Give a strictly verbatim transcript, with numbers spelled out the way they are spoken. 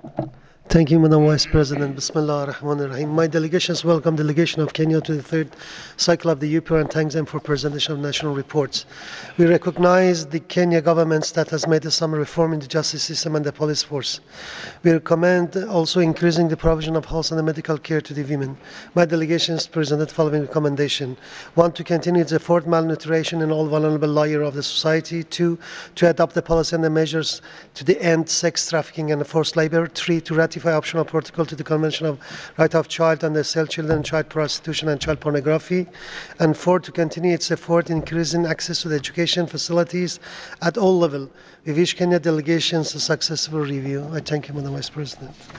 Thank you, Madam Vice President. Bismillah ar-Rahman ar-Rahim. My delegations welcome delegation of Kenya to the third cycle of the U P R and thanks them for presentation of national reports. We recognize the Kenya government that has made some reform in the justice system and the police force. We recommend also increasing the provision of health and medical care to the women. My delegation has presented the following recommendation. One, to continue its effort malnutrition in all vulnerable layers of the society. Two, to adopt the policy and the measures to the end sex trafficking and forced labor. Three, to ratify optional protocol to the Convention of Right of Child and the Sell Children, Child Prostitution and Child Pornography. And four, to continue its effort in increasing access to the education facilities at all levels. We wish Kenya delegations a successful review. I thank you, Madam Vice President.